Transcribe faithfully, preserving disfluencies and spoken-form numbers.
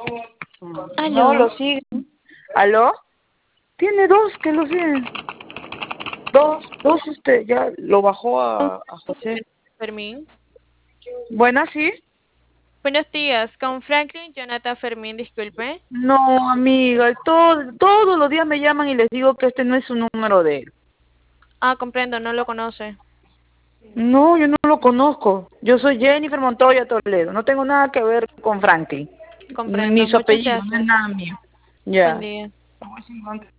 No, lo Aló. sigue. ¿Aló? Tiene dos que lo siguen. Dos, dos, este, ya lo bajó a, a José. Fermín. Buenas, ¿sí? Buenos días, con Franklin Jonathan Fermín, disculpe. No, amiga, todo, todos los días me llaman y les digo que este no es su número de él. Ah, comprendo, no lo conoce. No, yo no lo conozco. Yo soy Jennifer Montoya Toledo. No tengo nada que ver con Franklin. Comprendo, Ni su muchas apellido, no es gracias. nada mío. Buen Ya. día.